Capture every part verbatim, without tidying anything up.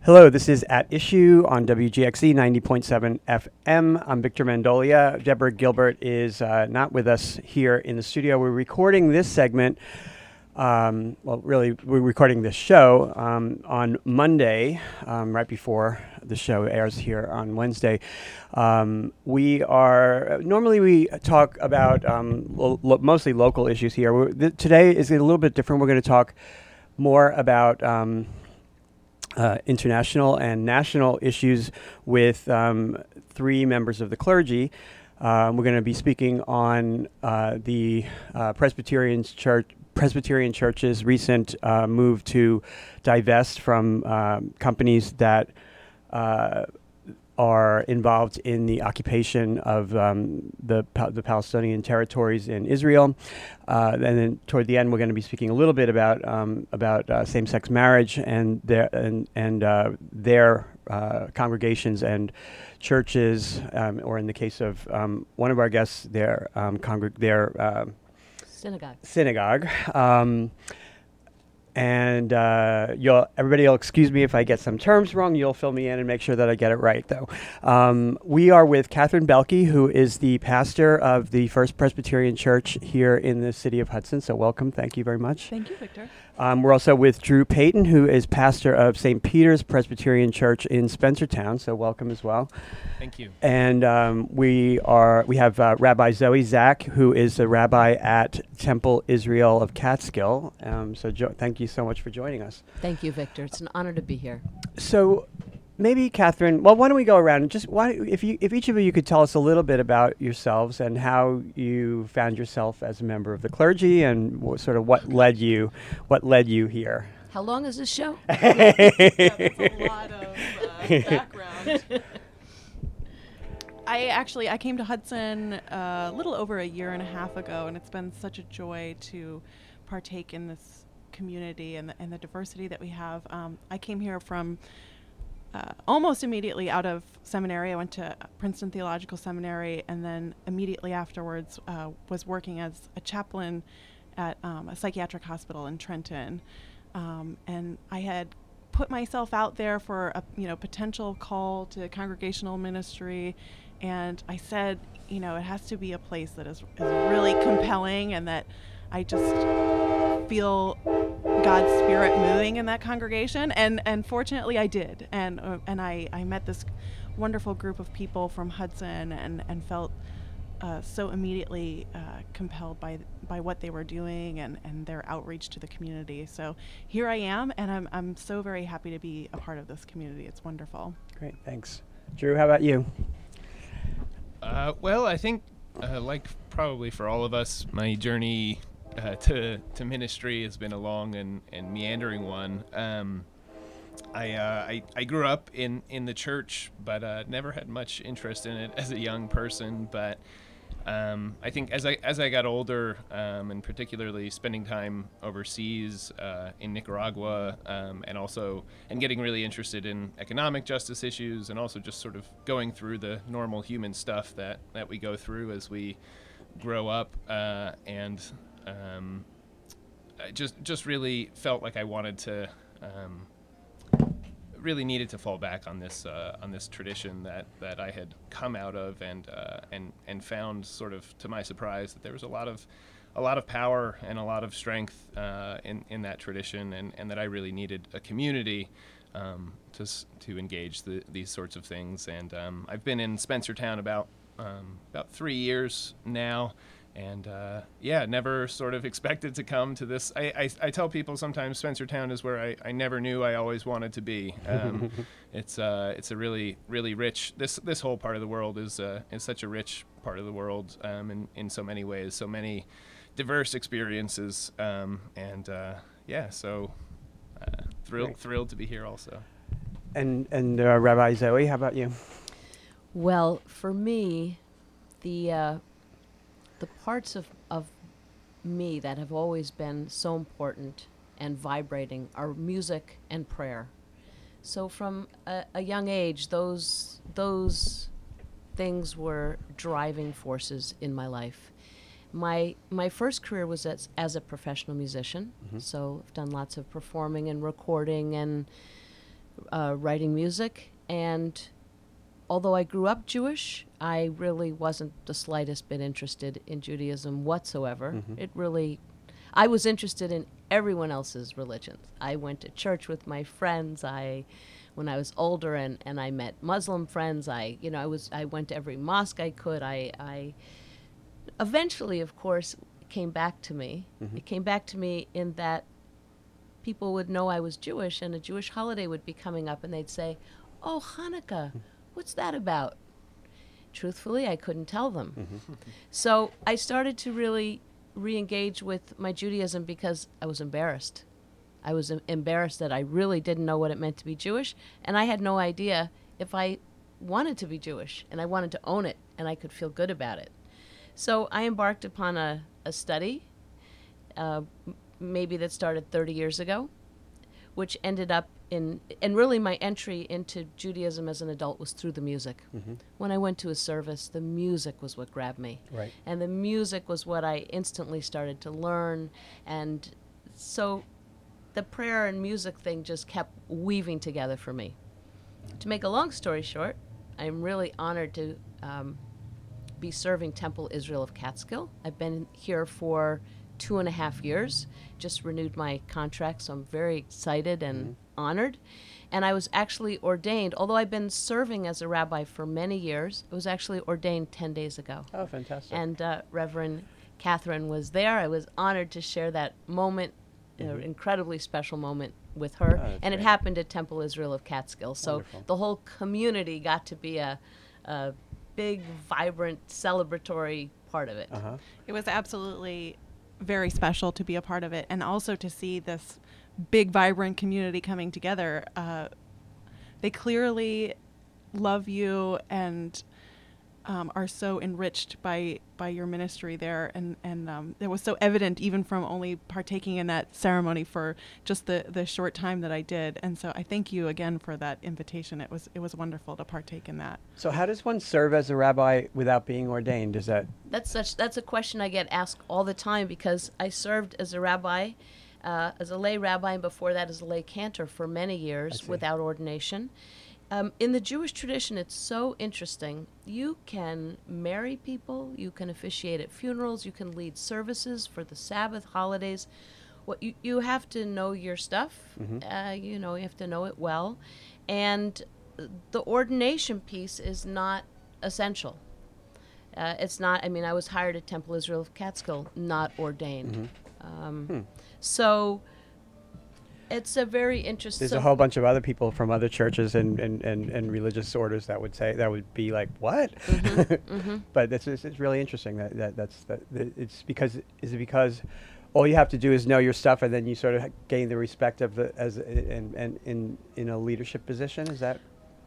Hello, this is At Issue on W G X E ninety point seven F M. I'm Victor Mandolia. Deborah Gilbert is uh, not with us here in the studio. We're recording this segment, um, well, really, we're recording this show um, on Monday, um, right before the show airs here on Wednesday. Um, we are, normally we talk about um, lo- lo- mostly local issues here. We're, th- today is a little bit different. We're going to talk more about Um, Uh, international and national issues with um, three members of the clergy. Um, we're going to be speaking on uh, the uh, Presbyterian Church, Presbyterian Church's recent uh, move to divest from um, companies that uh, are involved in the occupation of um, the pa- the Palestinian territories in Israel, uh, and then toward the end we're going to be speaking a little bit about um, about uh, same-sex marriage and their and and uh, their uh, congregations and churches, um, or in the case of um, one of our guests, their um, congreg- their uh, synagogue. Synagogue. Um, And uh, you'll, everybody will excuse me if I get some terms wrong. You'll fill me in and make sure that I get it right, though. Um, we are with Catherine Belke, who is the pastor of the First Presbyterian Church here in the city of Hudson. So welcome. Thank you very much. Thank you, Victor. Um, we're also with Drew Payton, who is pastor of Saint Peter's Presbyterian Church in Spencertown. So welcome as well. Thank you. And um, we are we have uh, Rabbi Zoe Zach, who is a rabbi at Temple Israel of Catskill. Um, so jo- thank you so much for joining us. Thank you, Victor. It's an honor to be here. So maybe Catherine, well, why don't we go around and just why if you if each of you could tell us a little bit about yourselves and how you found yourself as a member of the clergy and wh- sort of what led you what led you here. How long is this show? Yeah, that's a lot of uh, background. I actually I came to Hudson uh, a little over a year and a half ago, and it's been such a joy to partake in this community and the, and the diversity that we have. Um, I came here from uh, almost immediately out of seminary. I went to Princeton Theological Seminary, and then immediately afterwards uh, was working as a chaplain at um, a psychiatric hospital in Trenton. Um, and I had put myself out there for a you know potential call to congregational ministry, and I said, you know, it has to be a place that is, is really compelling and that I just feel God's Spirit moving in that congregation, and and fortunately I did, and uh, and I, I met this wonderful group of people from Hudson, and and felt uh, so immediately uh, compelled by by what they were doing and, and their outreach to the community. So here I am, and I'm I'm so very happy to be a part of this community. It's wonderful. Great, thanks. Drew, how about you? Uh, well, I think, uh, like probably for all of us, my journey uh, to to ministry has been a long and, and meandering one. Um, I, uh, I I grew up in, in the church, but uh, never had much interest in it as a young person. But um, I think as I as I got older, um, and particularly spending time overseas uh, in Nicaragua, um, and also and getting really interested in economic justice issues, and also just sort of going through the normal human stuff that, that we go through as we grow up, uh, and um, I just just really felt like I wanted to. Um, really needed to fall back on this uh, on this tradition that, that I had come out of, and uh, and and found, sort of to my surprise, that there was a lot of a lot of power and a lot of strength uh, in in that tradition, and, and that I really needed a community um, to s- to engage the, these sorts of things. And um, I've been in Spencertown about um, about three years now. And, uh, yeah, never sort of expected to come to this. I, I, I tell people sometimes Spencertown is where I, I never knew I always wanted to be. Um, it's uh, it's a really, really rich, this this whole part of the world is uh, is such a rich part of the world um, in, in so many ways, so many diverse experiences. Um, and, uh, yeah, so uh, thrilled, Great. thrilled to be here also. And and uh, Rabbi Zoe, how about you? Well, for me, the uh, the parts of, of me that have always been so important and vibrating are music and prayer. So from a, a young age, those those things were driving forces in my life. My my first career was as, as a professional musician, Mhm. so I've done lots of performing and recording and uh, writing music. And although I grew up Jewish, I really wasn't the slightest bit interested in Judaism whatsoever. Mhm. It really, I was interested in everyone else's religions. I went to church with my friends. I, when I was older, and, and I met Muslim friends. I, you know, I was I went to every mosque I could. I, I eventually, of course, it came back to me. Mhm. It came back to me in that people would know I was Jewish, and a Jewish holiday would be coming up, and they'd say, "Oh, Hanukkah, what's that about?" Truthfully, I couldn't tell them. Mhm. So I started to really re-engage with my Judaism because I was embarrassed. I was em- embarrassed that I really didn't know what it meant to be Jewish, and I had no idea if I wanted to be Jewish, and I wanted to own it, and I could feel good about it. So I embarked upon a, a study, uh, m- maybe that started thirty years ago, which ended up in, and really my entry into Judaism as an adult was through the music. Mhm. When I went to a service, the music was what grabbed me. Right. And the music was what I instantly started to learn. And so the prayer and music thing just kept weaving together for me. To make a long story short, I'm really honored to um, be serving Temple Israel of Catskill. I've been here for two and a half years, just renewed my contract, so I'm very excited and Mhm. honored. And I was actually ordained, although I've been serving as a rabbi for many years, I was actually ordained ten days ago. Oh, fantastic. And uh, Reverend Catherine was there. I was honored to share that moment, an Mhm. incredibly special moment with her. Oh, that's and it great. happened at Temple Israel of Catskill. So Wonderful. the whole community got to be a, a big, vibrant, celebratory part of it. Uh-huh. It was absolutely very special to be a part of it, and also to see this big, vibrant community coming together. Uh, they clearly love you and um, are so enriched by by your ministry there, and and um, it was so evident even from only partaking in that ceremony for just the the short time that I did. And so I thank you again for that invitation. It was it was wonderful to partake in that. So how does one serve as a rabbi without being ordained? Is that That's such. That's a question I get asked all the time because I served as a rabbi, uh, as a lay rabbi, and before that as a lay cantor for many years see. without ordination. Um, in the Jewish tradition, it's so interesting. You can marry people, you can officiate at funerals, you can lead services for the Sabbath, holidays. What you you have to know your stuff. Mhm. Uh, you know, you have to know it well, and the ordination piece is not essential. Uh, it's not. I mean, I was hired at Temple Israel of Catskill, not ordained. Mhm. Um, Hmm. So it's a very interesting. there's a whole bunch of other people from other churches and, and, and, and religious orders that would say that would be like what? Mm-hmm. But that's it's, it's really interesting that, that that's that, that it's because is it because all you have to do is know your stuff and then you sort of gain the respect of the as and and in in a leadership position, is that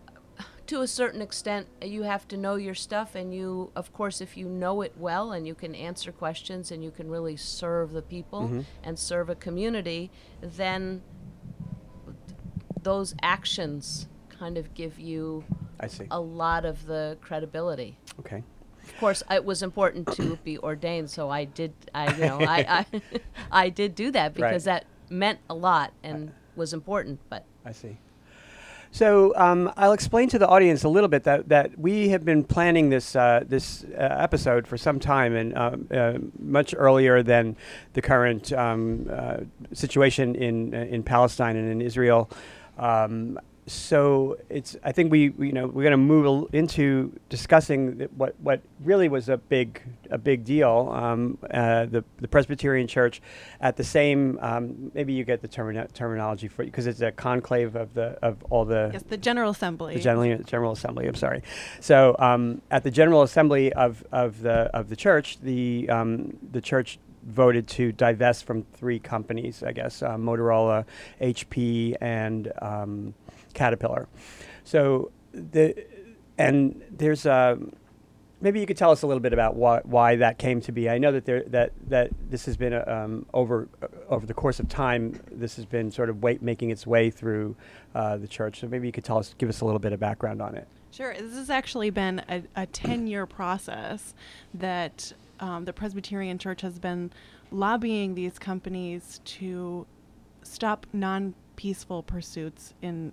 To a certain extent, you have to know your stuff, and you, of course, if you know it well and you can answer questions and you can really serve the people Mhm. and serve a community, then those actions kind of give you I see. a lot of the credibility. Okay. Of course, it was important to be ordained, so I did. I, you know, I, I, I did do that because Right. that meant a lot and was important. But I see. So um, I'll explain to the audience a little bit that, that we have been planning this uh, this uh, episode for some time, and um, uh, much earlier than the current um, uh, situation in in Palestine and in Israel. Um, so it's I think we, we you know we're going to move a- into discussing th- what what really was a big a big deal. Um, uh, the the Presbyterian Church, at the same um, maybe you get the termino- terminology for because it's a conclave of the of all the Yes, the General Assembly. the General, General Assembly. I'm sorry. So um, at the General Assembly of, of the of the church, the um, the church voted to divest from three companies, I guess, uh, Motorola, H P, and um, Caterpillar. So the and there's a maybe you could tell us a little bit about why, why that came to be. I know that there that that this has been a, um, over uh, over the course of time. This has been sort of wait, making its way through uh, the church. So maybe you could tell us, give us a little bit of background on it. Sure. This has actually been a, a ten-year process that um, the Presbyterian Church has been lobbying these companies to stop non-peaceful pursuits in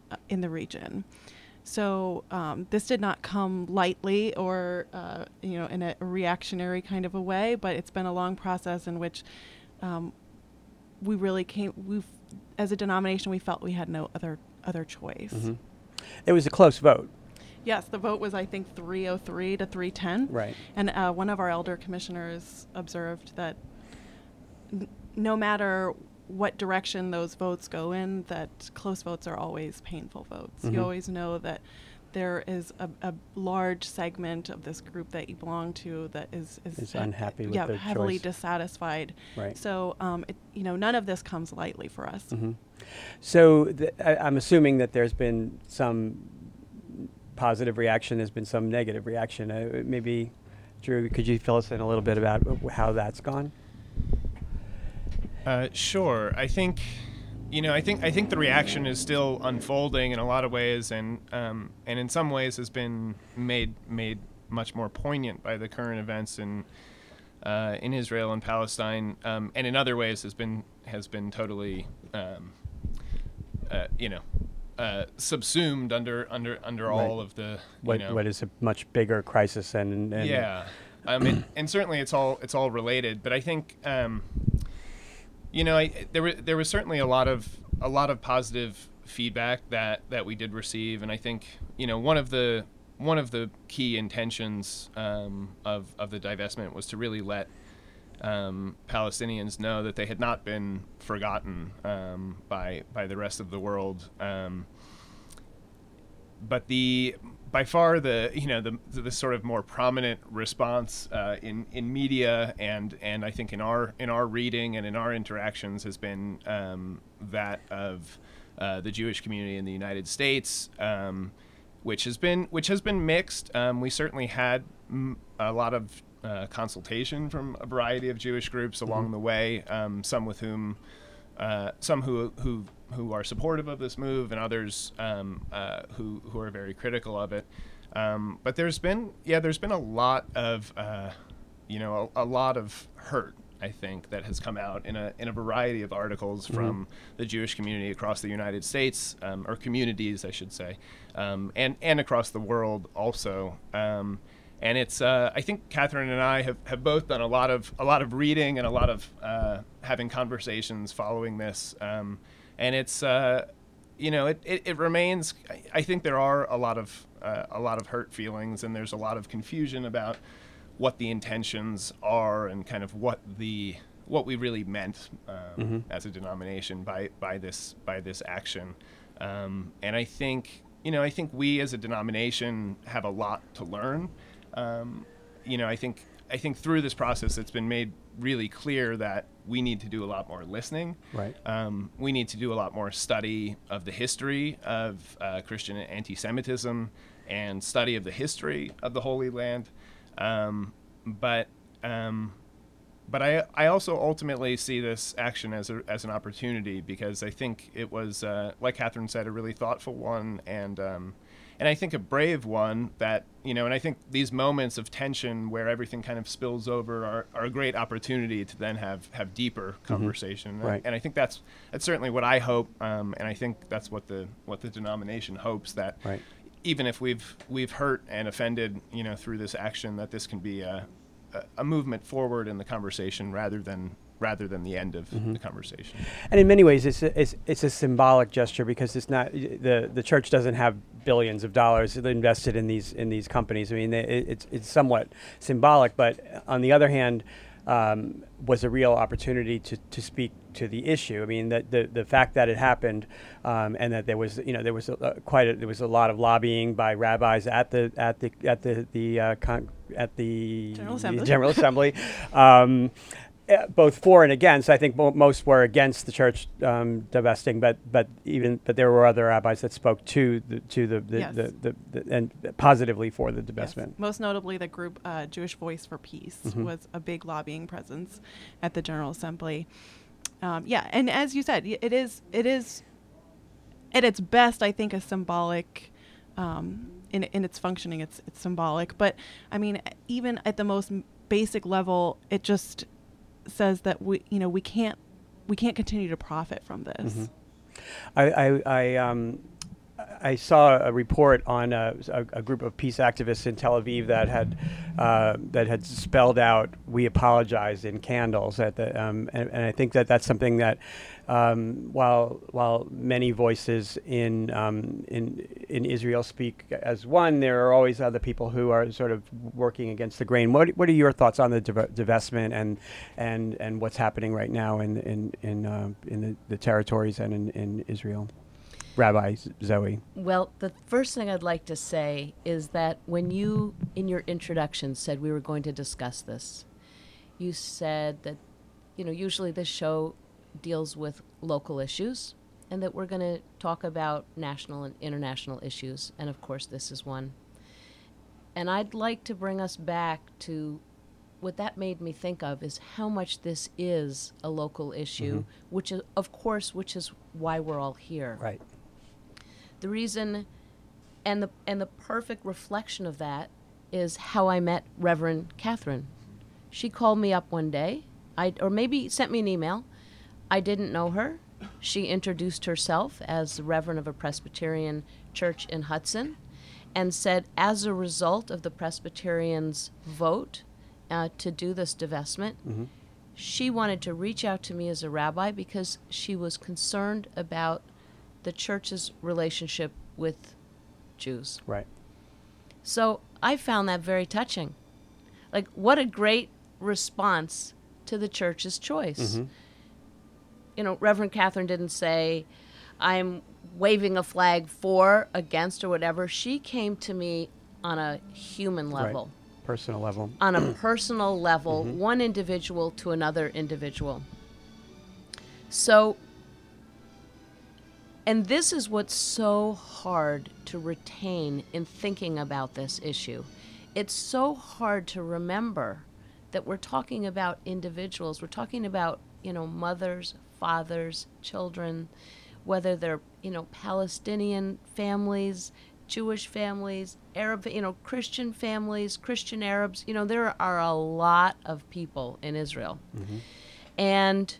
uh, in the region. So um, this did not come lightly or uh, you know in a reactionary kind of a way, but it's been a long process in which um, we really came. We, as a denomination, we felt we had no other other choice. Mm-hmm. It was a close vote. Yes, the vote was I think three oh three to three ten. Right. And uh, one of our elder commissioners observed that n- no matter what direction those votes go in, that close votes are always painful votes. Mm-hmm. You always know that there is a, a large segment of this group that you belong to that is is, Is uh, unhappy with yeah, the heavily choice. dissatisfied. Right. So um, it, you know, none of this comes lightly for us. Mm-hmm. So th- I, I'm assuming that there's been some positive reaction, there's been some negative reaction. Uh, maybe, Drew, could you fill us in a little bit about how that's gone? Uh, sure. I think, you know, I think I think the reaction is still unfolding in a lot of ways, and um, and in some ways has been made made much more poignant by the current events in uh, in Israel and Palestine, um, and in other ways has been has been totally, um, uh, you know, uh, subsumed under under under Right. all of the you What know, what is a much bigger crisis and, and yeah, um, and, and certainly it's all it's all related. But I think, um, you know, I, there were there was certainly a lot of a lot of positive feedback that, that we did receive, and I think, you know, one of the one of the key intentions um, of of the divestment was to really let um, Palestinians know that they had not been forgotten um, by by the rest of the world. Um, but the by far the you know the the sort of more prominent response uh, in in media and and I think in our in our reading and in our interactions has been um, that of uh, the Jewish community in the United States, um, which has been which has been mixed. Um, we certainly had m- a lot of uh, consultation from a variety of Jewish groups along Mm-hmm. the way, um, some with whom. Uh, some who who who are supportive of this move, and others um, uh, who who are very critical of it. Um, but there's been yeah, there's been a lot of uh, you know a, a lot of hurt, I think, that has come out in a in a variety of articles Mm-hmm. from the Jewish community across the United States, um, or communities, I should say, um, and and across the world also. Um, And it's, uh, I think Catherine and I have, have both done a lot of a lot of reading and a lot of uh, having conversations following this. Um, and it's, uh, you know, it, it, it remains. I, I think there are a lot of uh, a lot of hurt feelings, and there's a lot of confusion about what the intentions are and kind of what the what we really meant um, Mm-hmm. as a denomination by by this by this action. Um, and I think, you know, I think we as a denomination have a lot to learn. Um, you know, I think I think through this process, it's been made really clear that we need to do a lot more listening. Right. Um, we need to do a lot more study of the history of uh, Christian anti-Semitism and study of the history of the Holy Land. Um, but um, but I I also ultimately see this action as a as an opportunity, because I think it was, uh, like Catherine said, a really thoughtful one, and um, and I think a brave one that, you know, and I think these moments of tension where everything kind of spills over are, are a great opportunity to then have, have deeper conversation. Mm-hmm. Right. And, and I think that's that's certainly what I hope, um, and I think that's what the what the denomination hopes, that Right. even if we've we've hurt and offended, you know, through this action, that this can be a, a, a movement forward in the conversation rather than rather than the end of Mm-hmm. the conversation. And in many ways, it's a, it's, it's a symbolic gesture, because it's not the the church doesn't have billions of dollars invested in these in these companies. I mean, it, it's it's somewhat symbolic, but on the other hand, um, was a real opportunity to, to speak to the issue. I mean, that the the fact that it happened, um, and that there was you know there was a, uh, quite a, there was a lot of lobbying by rabbis at the at the at the the uh, con- at the General Assembly. General Assembly. Um, Uh, both for and against. I think mo- most were against the church um, divesting, but but even but there were other rabbis that spoke to the to the the, Yes. the, the, the and positively for the Yes. divestment. Most notably, the group uh, Jewish Voice for Peace Mhm. was a big lobbying presence at the General Assembly. Um, yeah, and as you said, y- it is it is at its best, I think, a symbolic. Um, in in its functioning, it's it's symbolic. But I mean, even at the most m- basic level, it just says that we you know we can't we can't continue to profit from this. Mhm. I I I, um, I saw a report on a, a, a group of peace activists in Tel Aviv that had uh, that had spelled out "We apologize" in candles at the, um, and, and I think that that's something that um, while while many voices in um, in in Israel speak as one, there are always other people who are sort of working against the grain. What what are your thoughts on the div- divestment and and and what's happening right now in in in uh, in the, the territories and in, in Israel? Rabbi Zoe. Well, the first thing I'd like to say is that when you, in your introduction, said we were going to discuss this, you said that, you know, usually this show deals with local issues and that we're going to talk about national and international issues. And of course, this is one. And I'd like to bring us back to what that made me think of is how much this is a local issue, mm-hmm. which is, of course, which is why we're all here. Right. The reason and the and the perfect reflection of that is how I met Reverend Catherine. She called me up one day, I or maybe sent me an email. I didn't know her. She introduced herself as the Reverend of a Presbyterian church in Hudson and said as a result of the Presbyterians' vote uh, to do this divestment, mm-hmm. she wanted to reach out to me as a rabbi because she was concerned about the church's relationship with Jews. Right. So I found that very touching. Like, what a great response to the church's choice. Mm-hmm. You know, Reverend Catherine didn't say, I'm waving a flag for, against, or whatever. She came to me on a human level. Right. Personal level. On a personal level, mm-hmm. one individual to another individual. So, and this is what's so hard to retain in thinking about this issue. It's so hard to remember that we're talking about individuals. We're talking about, you know, mothers, fathers, children, whether they're, you know, Palestinian families, Jewish families, Arab, you know, Christian families, Christian Arabs. You know, there are a lot of people in Israel. Mm-hmm. And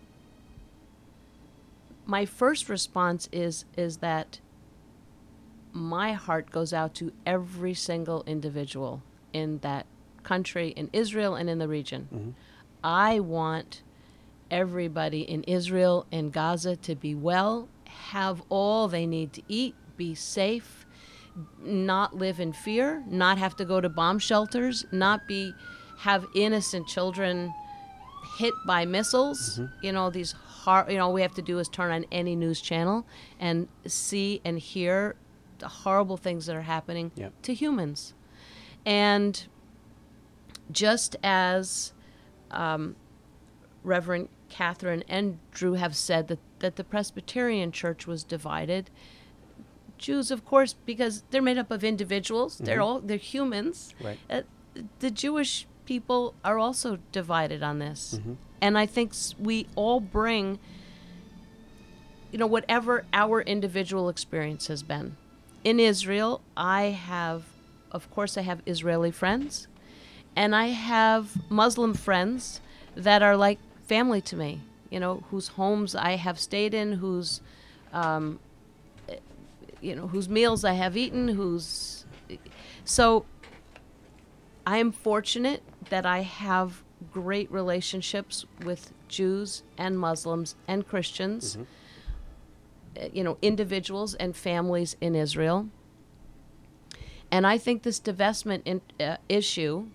my first response is is that my heart goes out to every single individual in that country, in Israel and in the region. Mm-hmm. I want everybody in Israel and Gaza to be well, have all they need to eat, be safe, not live in fear, not have to go to bomb shelters, not be have innocent children hit by missiles. Mm-hmm. You know, these hor- you know, all we have to do is turn on any news channel and see and hear the horrible things that are happening yep. to humans. And just as um, Reverend Catherine and Drew have said that, that the Presbyterian Church was divided, Jews, of course, because they're made up of individuals, mm-hmm. they're all they're humans. Right. Uh, the Jewish people are also divided on this. Mm-hmm. And I think we all bring, you know, whatever our individual experience has been. In Israel, I have, of course, I have Israeli friends, and I have Muslim friends that are like family to me, you know, whose homes I have stayed in, whose, um, you know, whose meals I have eaten, whose, so I am fortunate that I have great relationships with Jews and Muslims and Christians, mm-hmm. you know, individuals and families in Israel. And I think this divestment in, uh, issue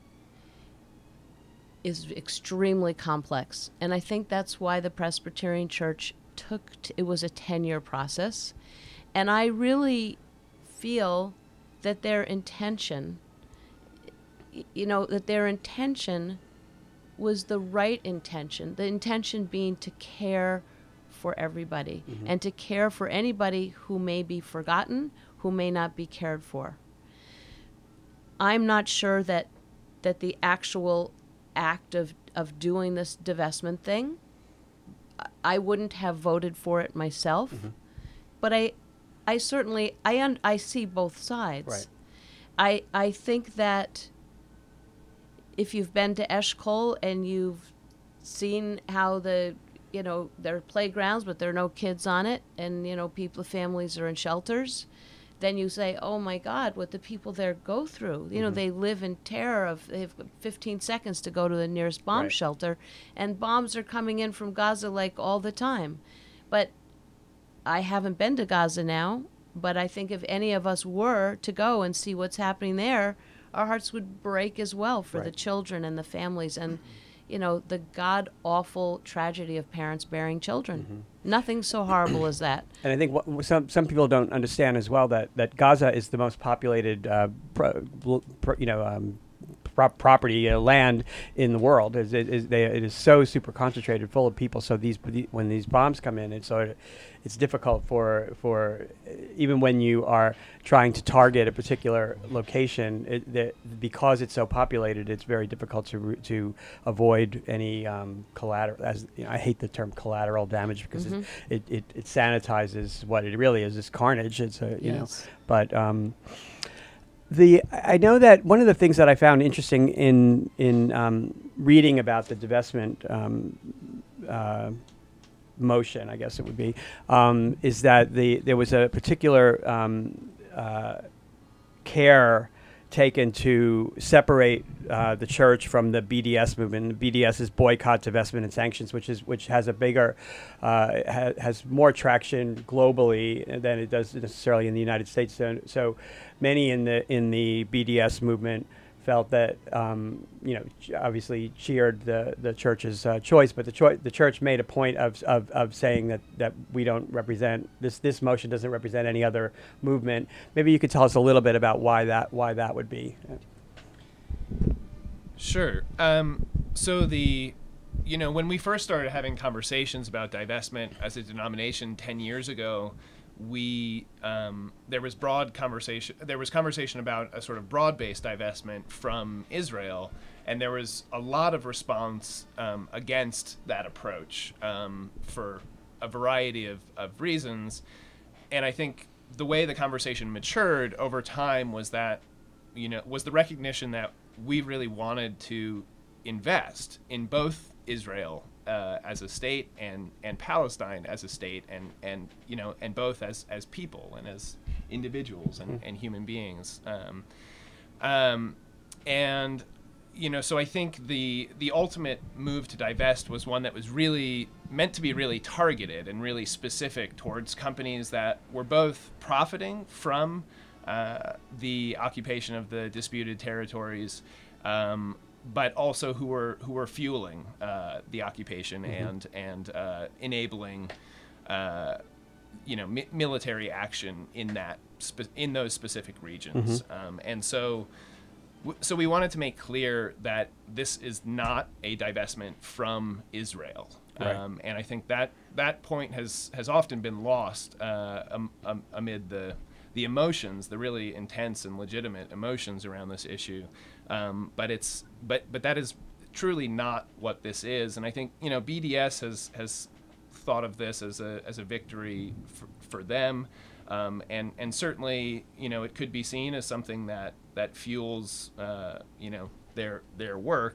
is extremely complex. And I think that's why the Presbyterian Church took, t- it was a ten-year process. And I really feel that their intention, you know, that their intention was the right intention. The intention being to care for everybody mm-hmm. and to care for anybody who may be forgotten, who may not be cared for. I'm not sure that that the actual act of, of doing this divestment thing, I wouldn't have voted for it myself, mm-hmm. but I I certainly, I un, I see both sides. Right. I I think that if you've been to Eshkol and you've seen how the, you know, there are playgrounds, but there are no kids on it, and, you know, people, families are in shelters, then you say, oh my God, what the people there go through. You know, Mm-hmm. they live in terror of, they have fifteen seconds to go to the nearest bomb Right. shelter, and bombs are coming in from Gaza like all the time. But I haven't been to Gaza now, but I think if any of us were to go and see what's happening there, our hearts would break as well for the Right. children and the families and, you know, the god-awful tragedy of parents bearing children. Mm-hmm. Nothing so horrible as that. And I think what, some some people don't understand as well that, that Gaza is the most populated, uh, pro, pro, you know, um, pro- property uh, land in the world. It, it, is they, it is so super concentrated, full of people. So these the, when these bombs come in, it's sort of, it's difficult for for uh, even when you are trying to target a particular location, it, the, because it's so populated, it's very difficult to re- to avoid any um, collateral. As you know, I hate the term collateral damage because Mhm. it, it, it it sanitizes what it really is. It's carnage. It's a you know, Yes. but. Um, The I know that one of the things that I found interesting in in um, reading about the divestment um, uh, motion, I guess it would be, um, is that the there was a particular um, uh, care taken to separate uh, the church from the B D S movement. The B D S is boycott, divestment, and sanctions, which is which has a bigger, uh, ha- has more traction globally than it does necessarily in the United States. So, so many in the in the B D S movement felt that um, you know ch- obviously cheered the the church's uh, choice, but the choi- the church made a point of, of of saying that that we don't represent this this motion doesn't represent any other movement. Maybe you could tell us a little bit about why that why that would be. Sure. Um, so the, you know, when we first started having conversations about divestment as a denomination ten years ago, we um, there was broad conversation. There was conversation about a sort of broad-based divestment from Israel, and there was a lot of response um, against that approach um, for a variety of, of reasons. And I think the way the conversation matured over time was that, you know, was the recognition that we really wanted to invest in both Israel uh, as a state and, and Palestine as a state, and, and you know and both as, as people and as individuals and, and human beings. Um, um, and you know, so I think the the ultimate move to divest was one that was really meant to be really targeted and really specific towards companies that were both profiting from uh, the occupation of the disputed territories, um, but also who were who were fueling uh, the occupation Mm-hmm. and and uh, enabling, uh, you know, mi- military action in that spe- in those specific regions. Mm-hmm. Um, and so, w- so we wanted to make clear that this is not a divestment from Israel. Right. Um, and I think that that point has has often been lost uh, um, um, amid the the emotions, the really intense and legitimate emotions around this issue. Um, but it's but but that is truly not what this is. And I think, you know, B D S has has thought of this as a as a victory for, for them, um, and and certainly, you know, it could be seen as something that that fuels uh, you know their their work.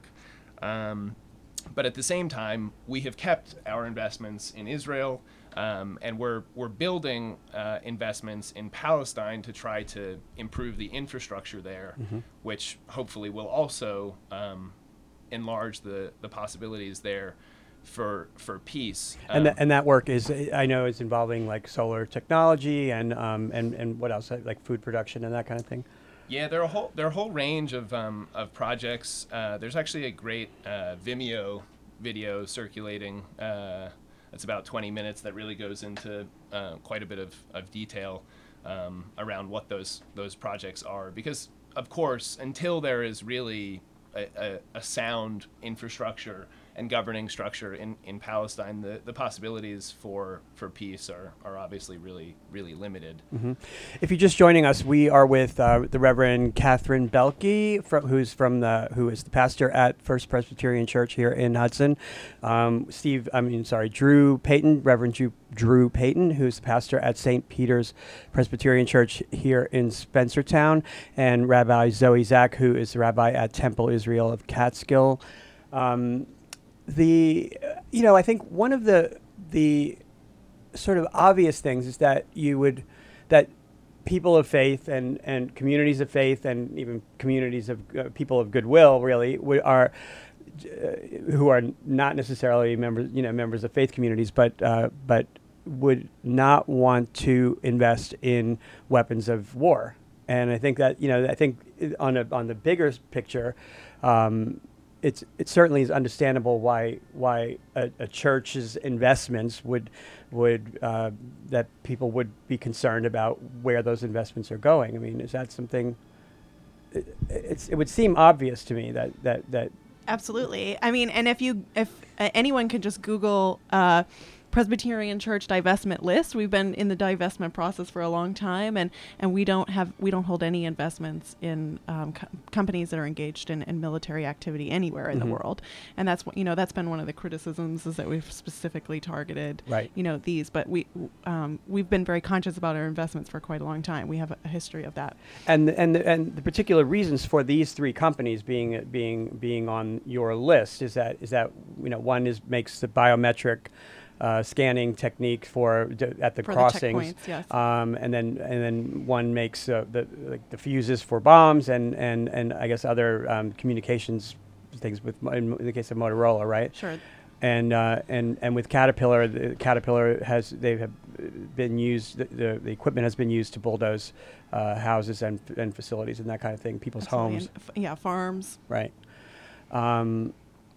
Um, but at the same time, we have kept our investments in Israel. Um, and we're we're building uh, investments in Palestine to try to improve the infrastructure there, Mm-hmm. which hopefully will also um, enlarge the, the possibilities there for for peace. And Um, that, and that work is, I know, is involving like solar technology and um, and and what else, like food production and that kind of thing. Yeah, there are a whole there are a whole range of um, of projects. Uh, there's actually a great uh, Vimeo video circulating. Uh, it's about twenty minutes that really goes into uh, quite a bit of, of detail um, around what those those projects are. Because of course, until there is really a, a, a sound infrastructure and governing structure in, in Palestine, the, the possibilities for, for peace are, are obviously really, really limited. Mm-hmm. If you're just joining us, we are with uh, the Reverend Catherine Belke, from, who's from the who is the pastor at First Presbyterian Church here in Hudson. Um, Steve, I mean, sorry, Drew Payton, Reverend Drew, Drew Payton, who's the pastor at Saint Peter's Presbyterian Church here in Spencertown, and Rabbi Zoe Zach, who is the rabbi at Temple Israel of Catskill. Um, the, you know, I think one of the the sort of obvious things is that you would that people of faith and, and communities of faith and even communities of uh, people of goodwill really w- are uh, who are not necessarily members, you know, members of faith communities, but uh, but would not want to invest in weapons of war. And I think that, you know, I think on a on the bigger picture, um, it's it certainly is understandable why why a, a church's investments would would uh, that people would be concerned about where those investments are going. I mean, is that something? It, it's it would seem obvious to me that that that. Absolutely. I mean, and if you if uh, anyone can just Google uh, Presbyterian Church divestment list, we've been in the divestment process for a long time, and, and we don't have we don't hold any investments in um, co- companies that are engaged in, in military activity anywhere in Mm-hmm. the world. And that's what, you know, that's been one of the criticisms, is that we've specifically targeted Right. you know these, but we um, we've been very conscious about our investments for quite a long time. We have a, a history of that. And and and the particular reasons for these three companies being being being on your list is that is that you know one is makes the biometric uh, scanning technique for d- at the For the crossings, checkpoints, yes. um, and then and then one makes uh, the like the fuses for bombs and and and I guess other um, communications things with mo- in the case of Motorola, right? Sure. And uh, and and with Caterpillar, the Caterpillar has they have been used. The, the, the equipment has been used to bulldoze uh, houses and and facilities and that kind of thing, people's Absolutely. homes, And f- yeah, farms. right? Um,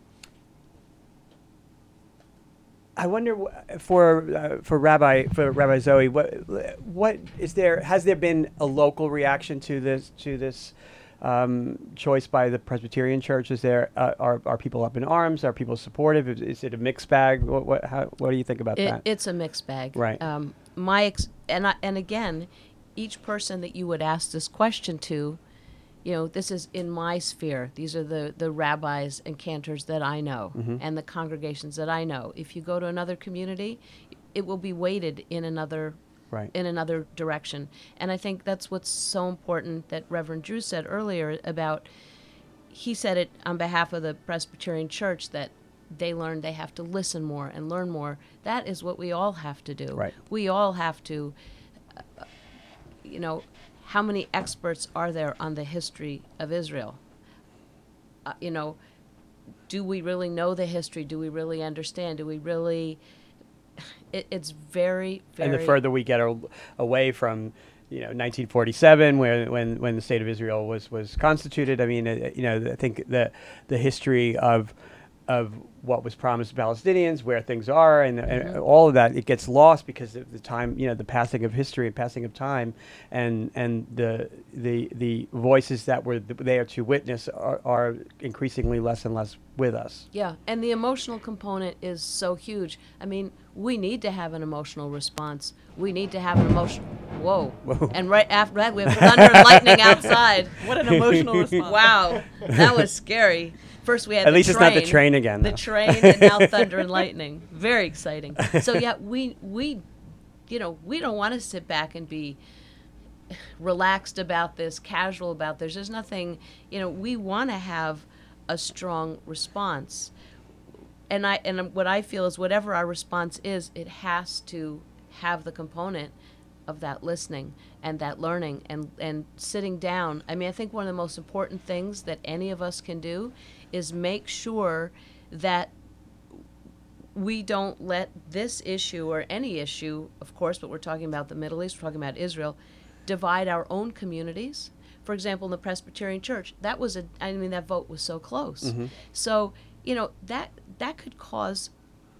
I wonder wh- for uh, for Rabbi for Rabbi Zoe, what what is there? Has there been a local reaction to this to this? Um, choice by the Presbyterian Church? Is there uh, are are people up in arms? Are people supportive? Is, is it a mixed bag? What what, how, what do you think about It, that? it's a mixed bag. Right. Um, my ex- and I, and again, each person that you would ask this question to, you know, this is in my sphere. These are the, the rabbis and cantors that I know, Mm-hmm. and the congregations that I know. If you go to another community, it will be weighted in another Right. in another direction. And I think that's what's so important that Reverend Drew said earlier about, he said it on behalf of the Presbyterian Church, that they learned they have to listen more and learn more. That is what we all have to do. Right. We all have to, uh, you know, how many experts are there on the history of Israel? Uh, you know, do we really know the history? Do we really understand? Do we really... It, it's very, very... And the further we get a, away from, you know, nineteen forty-seven, where when when the state of Israel was was constituted, I mean, uh, you know, I think the the history of of what was promised to Palestinians, where things are, and, and Mm-hmm. all of that, it gets lost because of the time, you know, the passing of history and passing of time, and and the the the voices that were th- there to witness are, are increasingly less and less with us. Yeah, and the emotional component is so huge. I mean, we need to have an emotional response. We need to have an emotion. Whoa. Whoa. And right after that, we have thunder and lightning outside. What an emotional response. Wow, that was scary. First we had At the least train, it's not the train again, The though. train, and now thunder and lightning. Very exciting. So yeah, we we, you know, we don't want to sit back and be relaxed about this, casual about this. There's nothing, you know, we want to have a strong response. And I and what I feel is whatever our response is, it has to have the component of that listening and that learning and, and sitting down. I mean, I think one of the most important things that any of us can do is make sure that we don't let this issue or any issue, of course, but we're talking about the Middle East, we're talking about Israel, divide our own communities. For example, in the Presbyterian Church, that was a, I mean, that vote was so close. Mm-hmm. So, you know, that that could cause,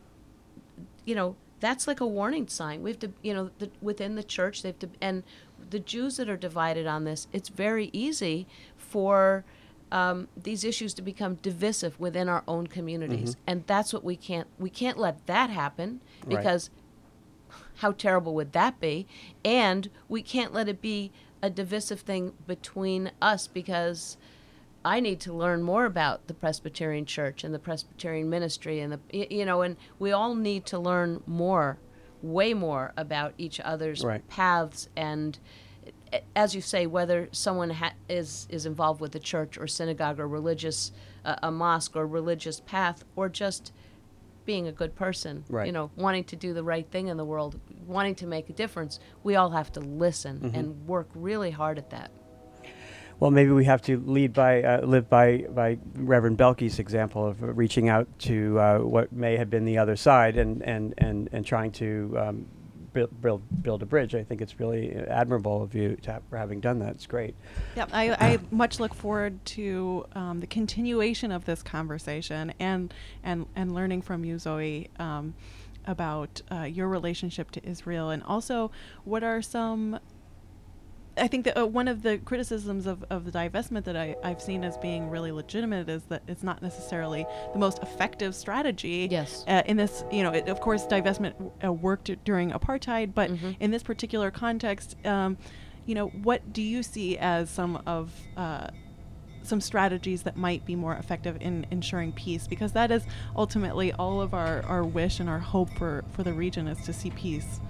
you know, that's like a warning sign. We have to, you know, the, within the church, they have to, and the Jews that are divided on this, it's very easy for um, these issues to become divisive within our own communities, Mm-hmm. and that's what we can't, we can't let that happen, Right. because how terrible would that be? And we can't let it be a divisive thing between us, because I need to learn more about the Presbyterian Church and the Presbyterian ministry, and the y- you know, and we all need to learn more, way more about each other's Right. paths, and a- as you say, whether someone ha- is is involved with the church or synagogue or religious, uh, a mosque or religious path, or just being a good person, Right. you know, wanting to do the right thing in the world, wanting to make a difference. We all have to listen Mm-hmm. and work really hard at that. Well, maybe we have to lead by, uh, live by, by Reverend Belkey's example of uh, reaching out to uh, what may have been the other side and, and, and, and trying to um, build, build, build a bridge. I think it's really admirable of you to have, for having done that. It's great. Yeah, I, I much look forward to um, the continuation of this conversation and and and learning from you, Zoe, um, about uh, your relationship to Israel, and also what are some. I think that uh, one of the criticisms of, of the divestment that I, I've seen as being really legitimate is that it's not necessarily the most effective strategy. Yes. Uh, in this, you know, it, of course, divestment uh, worked during apartheid, but Mhm. in this particular context, um, you know, what do you see as some of uh, some strategies that might be more effective in ensuring peace? Because that is ultimately all of our, our wish and our hope for, for the region is to see peace.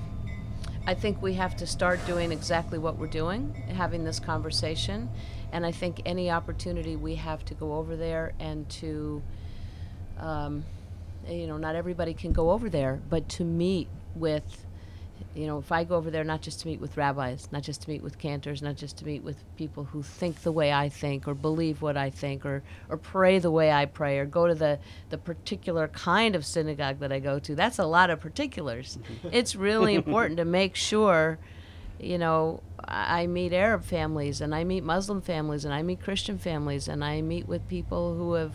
I think we have to start doing exactly what we're doing, having this conversation. And I think any opportunity we have to go over there and to, um, you know, not everybody can go over there, but to meet with, you know, if I go over there, not just to meet with rabbis, not just to meet with cantors, not just to meet with people who think the way I think or believe what I think or, or pray the way I pray or go to the, the particular kind of synagogue that I go to. That's a lot of particulars. It's really important to make sure, you know, I I meet Arab families and I meet Muslim families and I meet Christian families and I meet with people who have,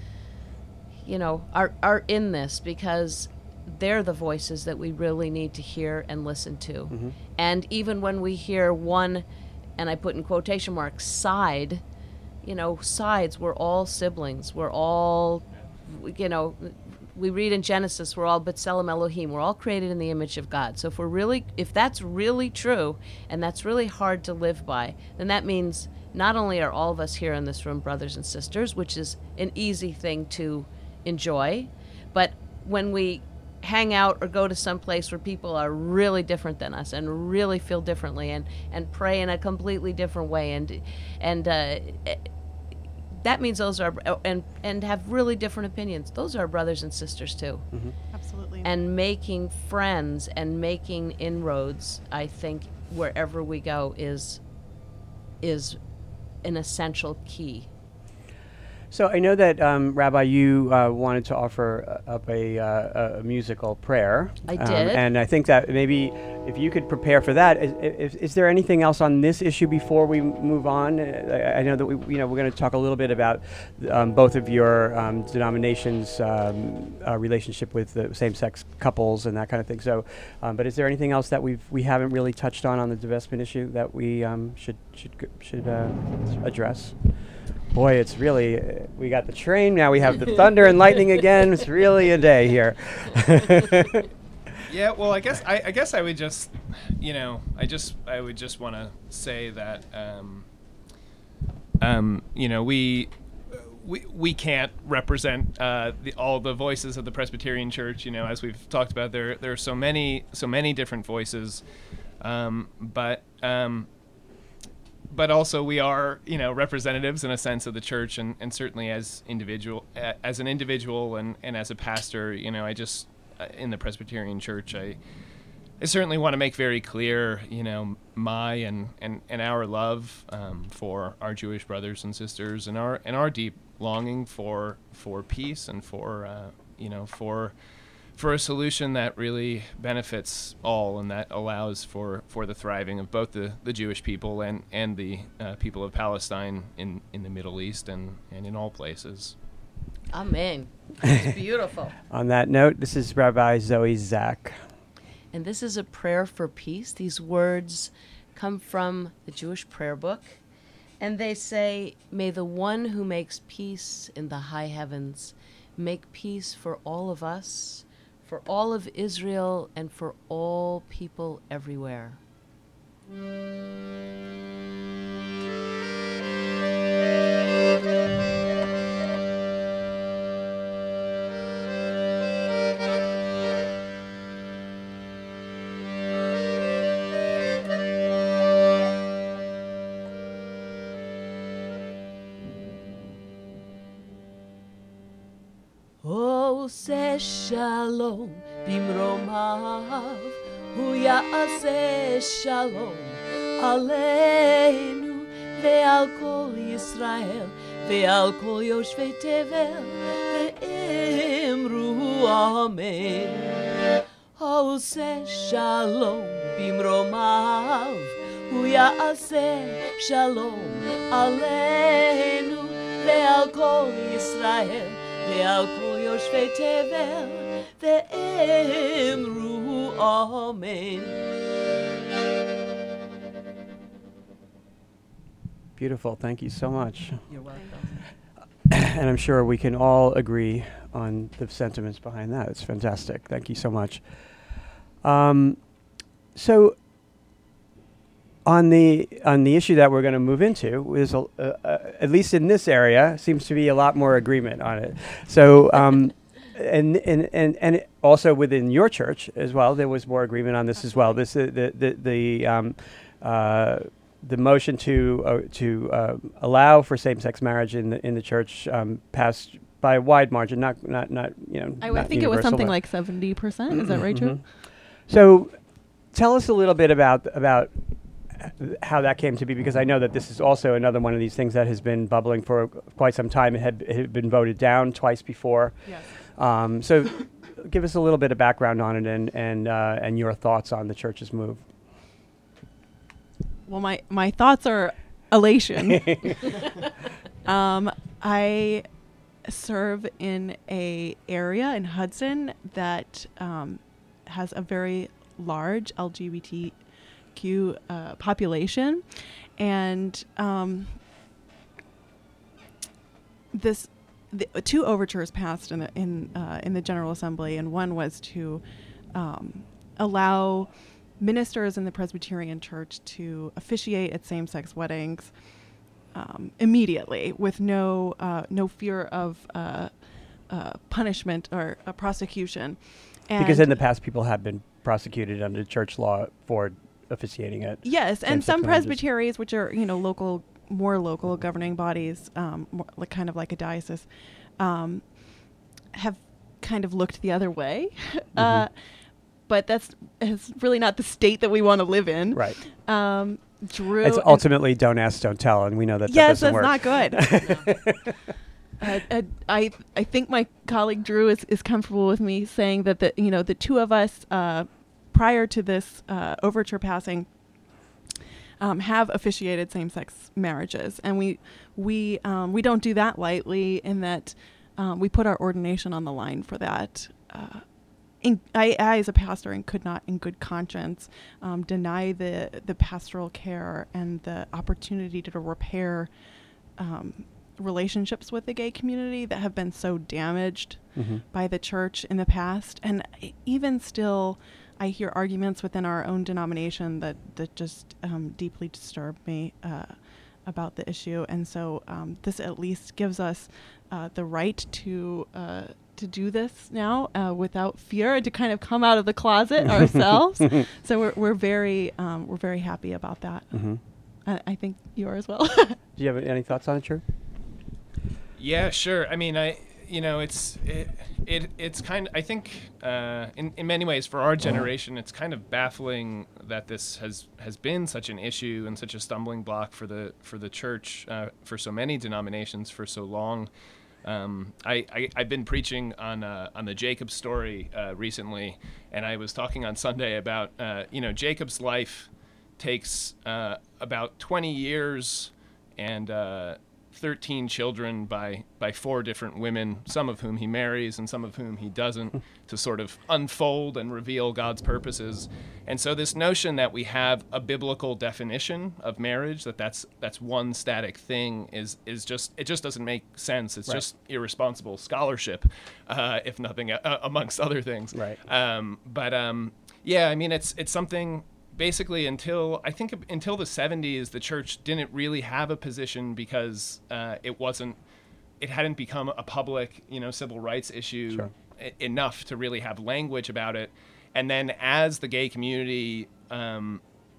you know, are, are in this because they're the voices that we really need to hear and listen to. Mm-hmm. And even when we hear one, and I put in quotation marks, side, you know, sides, we're all siblings. We're all, you know, we read in Genesis, we're all B'Tselem Elohim. We're all created in the image of God. So if we're really, if that's really true, and that's really hard to live by, then that means not only are all of us here in this room brothers and sisters, which is an easy thing to enjoy, but when we hang out or go to some place where people are really different than us and really feel differently and, and pray in a completely different way and and uh, that means those are and and have really different opinions. Those are brothers and sisters too. Mm-hmm. Absolutely. And making friends and making inroads, I think, wherever we go is is an essential key. So I know that, um, Rabbi, you uh, wanted to offer uh, up a, uh, a musical prayer. I Um, did. and I think that maybe if you could prepare for that, is, is, is there anything else on this issue before we move on? Uh, I, I know that we, you know, we're going to talk a little bit about um, both of your um, denominations' um, uh, relationship with the same-sex couples and that kind of thing. So, um, but is there anything else that we've we haven't really touched on on the divestment issue that we um, should should g- should uh, address? Boy, it's really, uh, we got the train, now we have the thunder and lightning again. It's really a day here. Yeah, well, I guess I, I guess I would just, you know, I just I would just want to say that, um, um, you know, we we we can't represent uh, the, all the voices of the Presbyterian Church. You know, as we've talked about, there there are so many so many different voices, um, but. Um, But also, we are, you know, representatives in a sense of the church, and, and certainly as individual, uh, as an individual, and, and as a pastor, you know, I just uh, in the Presbyterian Church, I, I certainly want to make very clear, you know, my and, and, and our love um, for our Jewish brothers and sisters, and our and our deep longing for for peace and for, uh, you know, for. for a solution that really benefits all and that allows for, for the thriving of both the, the Jewish people and, and the uh, people of Palestine in, in the Middle East and, and in all places. Amen. It's beautiful. On that note, this is Rabbi Zoe Zach. And this is a prayer for peace. These words come from the Jewish prayer book. And they say, "May the one who makes peace in the high heavens make peace for all of us, for all of Israel, and for all people everywhere." Oh, say שלום במרומיו, הוא יעשה שלום עלינו ועל כל ישראל ועל כל יושבי תבל, ואמרו אמן. העושה שלום במרומיו, הוא יעשה שלום עלינו ועל כל ישראל ועל כל יושבי תבל, ואמרו אמן. Beautiful. Thank you so much. You're welcome. And I'm sure we can all agree on the sentiments behind that. It's fantastic. Thank you so much. Um, so on the on the issue that we're going to move into is a, uh, uh, at least in this area seems to be a lot more agreement on it. So um, and and and and it also within your church as well, there was more agreement on this as well. This uh, the the the um, uh, the motion to uh, to uh, allow for same-sex marriage in the in the church um, passed by a wide margin, not not not you know. I, I not think it was universal, something but- like seventy percent. Is that right, Drew? Mhm. So, tell us a little bit about about how that came to be, because I know that this is also another one of these things that has been bubbling for quite some time. It had, it had been voted down twice before. Yes. Um, so, give us a little bit of background on it and and uh, and your thoughts on the church's move. Well, my, my thoughts are elation. um, I serve in a area in Hudson that um, has a very large L G B T Q uh, population, and um, this the, two overtures passed in the in uh, in the General Assembly, and one was to um, allow ministers in the Presbyterian Church to officiate at same-sex weddings um, immediately, with no uh, no fear of uh, uh, punishment or uh, prosecution. And Because in the past, people have been prosecuted under church law for officiating it. yes, and same-sex some marriages. presbyteries, which are you know local, more local governing bodies, um, more like kind of like a diocese, um, have kind of looked the other way. uh, but that's is really not the state that we want to live in. Right. Um, Drew. It's and- ultimately don't ask, don't tell, and we know that yes, that that's doesn't work. not good. uh, uh, I I think my colleague Drew is, is comfortable with me saying that the you know the two of us uh, prior to this uh, overture passing um, have officiated same-sex marriages, and we we um, we don't do that lightly. In that um, we put our ordination on the line for that. Uh, in, I, I, as a pastor, and could not, in good conscience, um, deny the the pastoral care and the opportunity to repair um, relationships with the gay community that have been so damaged Mm-hmm. by the church in the past. And I- even still, I hear arguments within our own denomination that, that just um, deeply disturb me uh, about the issue. And so um, this at least gives us uh, the right to uh, to do this now uh, without fear, and to kind of come out of the closet ourselves. So we're we're very um, we're very happy about that. Mm-hmm. I, I think you are as well. Do you have any thoughts on it, Drew? Yeah, sure. I mean, I you know, it's it, it it's kind of, I think uh, in in many ways for our generation, it's kind of baffling that this has has been such an issue and such a stumbling block for the for the church uh, for so many denominations for so long. Um, I, I I've been preaching on uh, on the Jacob story uh, recently, and I was talking on Sunday about uh, you know Jacob's life takes uh, about twenty years and uh, thirteen children by by four different women, some of whom he marries and some of whom he doesn't, to sort of unfold and reveal God's purposes. And so this notion that we have a biblical definition of marriage, that that's that's one static thing, is is just it just doesn't make sense. It's Right. just irresponsible scholarship, uh, if nothing uh, amongst other things. Right. Um, but um, yeah, I mean it's it's something. Basically, until I think until the seventies, the church didn't really have a position because uh, it wasn't, it hadn't become a public, you know, civil rights issue Sure. e- enough to really have language about it. And then as the gay community um,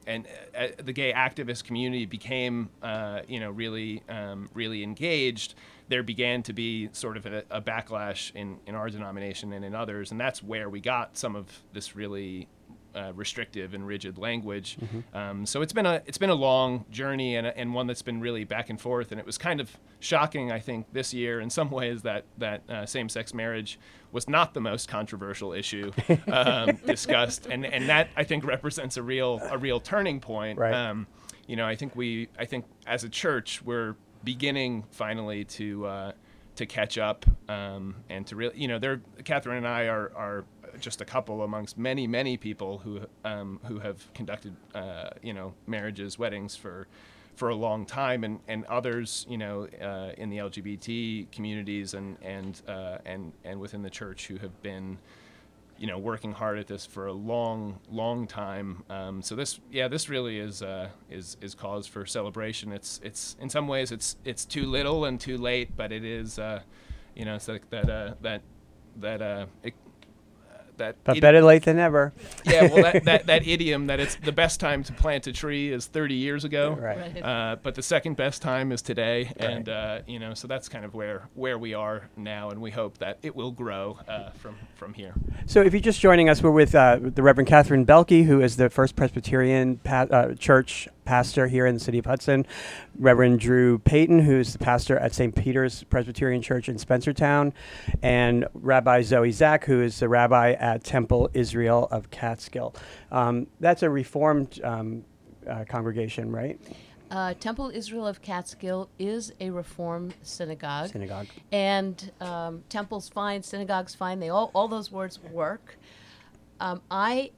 and uh, the gay activist community became, uh, you know, really, um, really engaged, there began to be sort of a, a backlash in, in our denomination and in others, and that's where we got some of this really uh, restrictive and rigid language. Mm-hmm. Um, so it's been a it's been a long journey and, a, and one that's been really back and forth, and it was kind of shocking, I think, this year in some ways that that uh, same-sex marriage was not the most controversial issue um, discussed, and and that I think represents a real a real turning point. Right. Um, you know, I think we I think as a church we're beginning finally to uh, to catch up um, and to really, you know, there Catherine and I are are just a couple amongst many many people who um, who have conducted uh, you know marriages, weddings for. for a long time, and, and others, you know, uh, in the L G B T communities and and uh, and and within the church who have been, you know, working hard at this for a long, long time. Um, so this, yeah, this really is uh, is is cause for celebration. It's it's in some ways it's it's too little and too late, but it is, uh, you know, it's like that uh, that that uh, it, That but idi- better late than never. Yeah, well, that, that, that idiom that it's the best time to plant a tree is thirty years ago, Right. Right. uh, but the second best time is today, Right. and uh, you know, so that's kind of where where we are now, and we hope that it will grow uh, from from here. So if you're just joining us, we're with uh, the Reverend Catherine Belke, who is the First Presbyterian pa- uh, Church pastor here in the city of Hudson, Reverend Drew Payton, who's the pastor at Saint Peter's Presbyterian Church in Spencertown, and Rabbi Zoe Zach, who is the rabbi at Temple Israel of Catskill. Um, that's a Reformed um, uh, congregation, right? Uh, Temple Israel of Catskill is a Reform synagogue. Synagogue. And um, temple's fine, synagogue's fine. They all, all those words work. Um, I,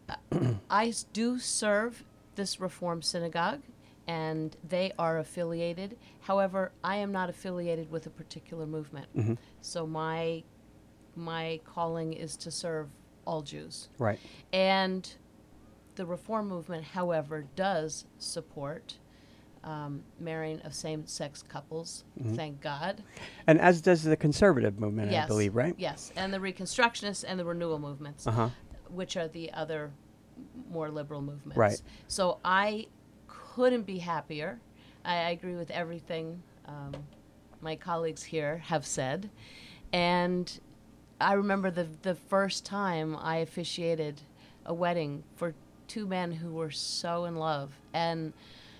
I s- do serve this Reform synagogue, and they are affiliated. However, I am not affiliated with a particular movement. Mm-hmm. So my, my calling is to serve all Jews. Right. And the Reform movement, however, does support um, marrying of same-sex couples. Mhm. Thank God. And as does the conservative movement, Yes. I believe, right? Yes, and the Reconstructionists and the renewal movements, Uh-huh. which are the other more liberal movements. Right. So I couldn't be happier. I, I agree with everything um, my colleagues here have said. And I remember the the first time I officiated a wedding for two men who were so in love, and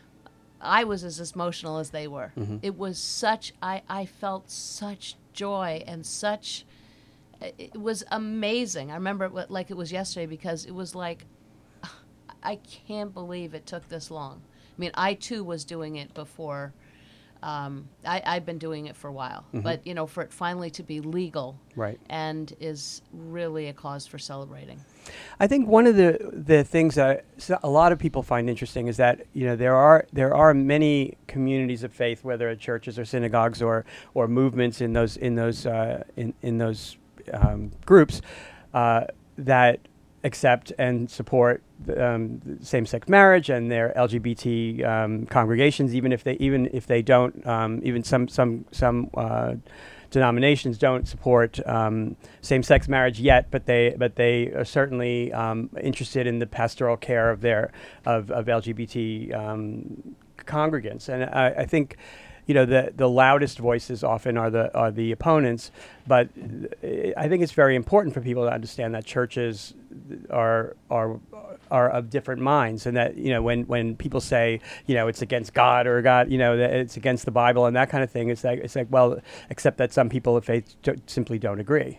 I was as emotional as they were. Mhm. It was such, I, I felt such joy and such, it was amazing. I remember it wa- like it was yesterday, because it was like, I can't believe it took this long. I mean, I too was doing it before. Um, I, I've been doing it for a while, Mhm. but you know, for it finally to be legal Right. and is really a cause for celebrating. I think one of the the things that so a lot of people find interesting is that you know there are there are many communities of faith, whether at churches or synagogues or or movements in those in those uh, in in those um, groups uh, that accept and support um, same-sex marriage and their L G B T um, congregations, even if they even if they don't um, even some some some. Uh, denominations don't support um, same-sex marriage yet, but they but they are certainly um, interested in the pastoral care of their of, of L G B T um, congregants, and I, I think you know the the loudest voices often are the are the opponents, but uh, I think it's very important for people to understand that churches are are are of different minds, and that you know when when people say you know it's against God or God you know that it's against the Bible and that kind of thing, it's like it's like well, except that some people of faith d- simply don't agree.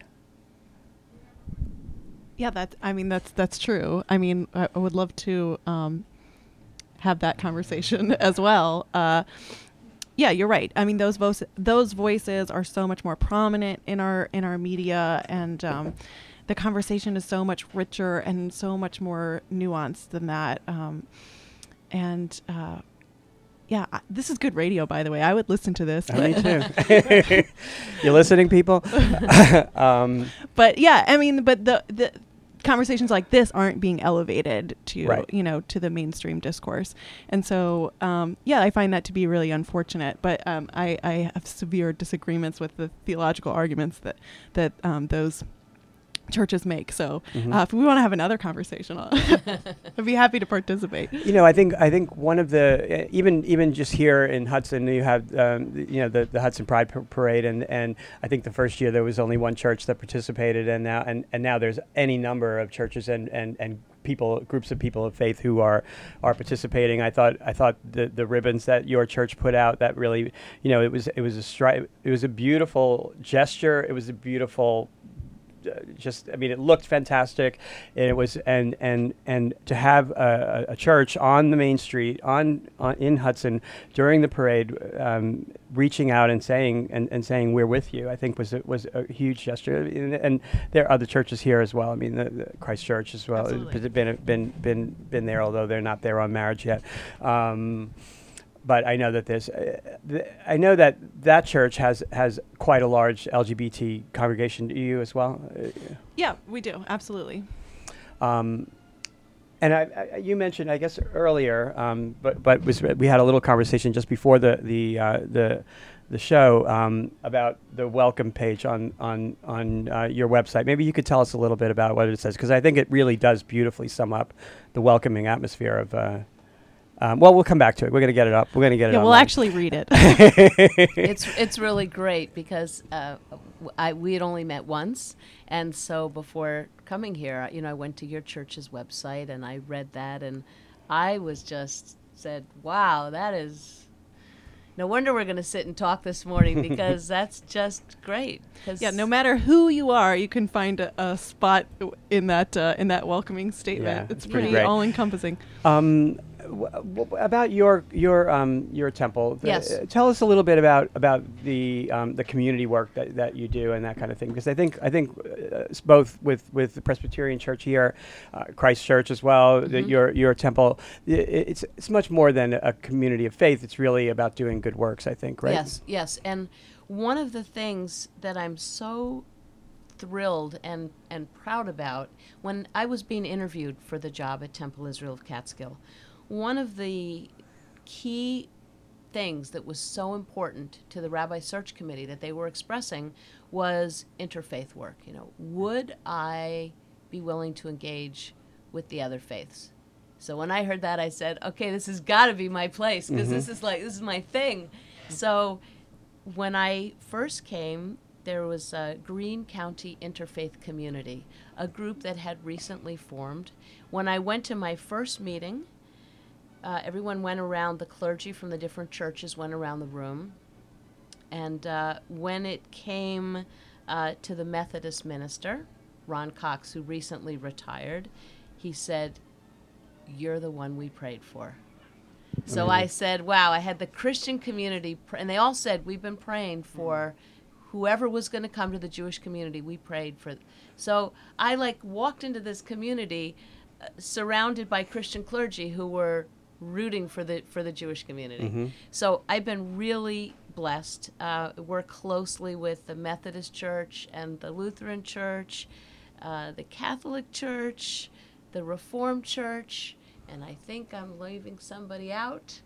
Yeah, that I mean that's that's true. I mean, I, I would love to um, have that conversation as well. Uh, yeah, you're right. I mean, those voices those voices are so much more prominent in our in our media, and um, the conversation is so much richer and so much more nuanced than that. Um, and uh, yeah, I, this is good radio, by the way. I would listen to this. Uh, me too. You listening, people? um, But yeah, I mean, but the the conversations like this aren't being elevated to Right. you know to the mainstream discourse, and so um, yeah, I find that to be really unfortunate. But um, I I have severe disagreements with the theological arguments that that um, those churches make. So Mhm. uh, if we want to have another conversation, I'll I'd be happy to participate. You know, I think I think one of the uh, even even just here in Hudson, you have um, the- you know the, the Hudson Pride P- Parade, and, and I think the first year there was only one church that participated, and now and, and now there's any number of churches and, and, and people groups of people of faith who are are participating. I thought I thought the, the ribbons that your church put out, that really, you know, it was it was a stri- it was a beautiful gesture. It was a beautiful. Uh, just I mean it looked fantastic, and it was and and and to have a, a a church on the main street on, on in Hudson during the parade, um, reaching out and saying and, and saying we're with you, I think was a, was a huge gesture, and, and there are other churches here as well. I mean the, the Christ Church as well Absolutely. has been been been been there, although they're not there on marriage yet. Um, But I know that there's, uh, th- I know that that church has has quite a large L G B T congregation. Do you as well? Uh, Yeah, we do. Absolutely. Um, and I, I, you mentioned, I guess earlier, um, but but was, we had a little conversation just before the the uh, the the show um, about the welcome page on on on uh, your website. Maybe you could tell us a little bit about what it says, because I think it really does beautifully sum up the welcoming atmosphere of. Uh, Um, well, we'll come back to it. We're going to get it up. We're going to get it Yeah, we'll online. actually read it. it's it's really great because uh, w- I we had only met once, and so before coming here, you know, I went to your church's website and I read that, and I was just said, "Wow, that is no wonder we're going to sit and talk this morning because that's just great." 'Cause Yeah, no matter who you are, you can find a, a spot w- in that uh, in that welcoming statement. Yeah, it's it's pretty pretty great. all-encompassing. Um, w- w- about your your um, your temple. the- Yes. uh, tell us a little bit about about the um, the community work that, that you do and that kind of thing. Because I think I think uh, it's both with, with the Presbyterian Church here, uh, Christ Church as well. The, Mhm. your your temple. i- i- It's it's much more than a community of faith. It's really about doing good works, I think. Right. Yes, yes. And one of the things that I'm so thrilled and, and proud about, when I was being interviewed for the job at Temple Israel of Catskill, one of the key things that was so important to the Rabbi Search Committee that they were expressing was interfaith work. You know, would I be willing to engage with the other faiths? So when I heard that, I said, okay, this has got to be my place because this is like, this is my thing. So when I first came, there was a Greene County Interfaith Community, a group that had recently formed. When I went to my first meeting, uh, everyone went around, the clergy from the different churches went around the room. And uh, when it came uh, to the Methodist minister, Ron Cox, who recently retired, he said, "You're the one we prayed for." So I said, wow, I had the Christian community, pr- and they all said, we've been praying for whoever was going to come to the Jewish community. We prayed for. So I like walked into this community uh, surrounded by Christian clergy who were rooting for the for the Jewish community. Mhm. So I've been really blessed. Uh, work closely with the Methodist Church and the Lutheran Church, uh, the Catholic Church, the Reformed Church, and I think I'm leaving somebody out.